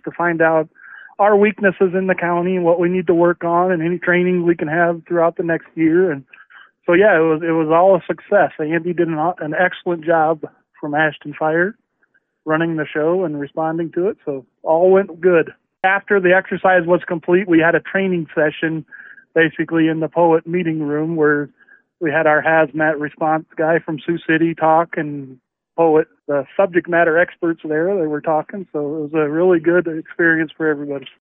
to find out our weaknesses in the county and what we need to work on and any training we can have throughout the next year. And so, yeah, it was all a success. Andy did an excellent job from Ashton Fire running the show and responding to it. So all went good. After the exercise was complete, we had a training session basically in the Poet meeting room where we had our hazmat response guy from Sioux City talk and Poet, the subject matter experts there. They were talking. So it was a really good experience for everybody.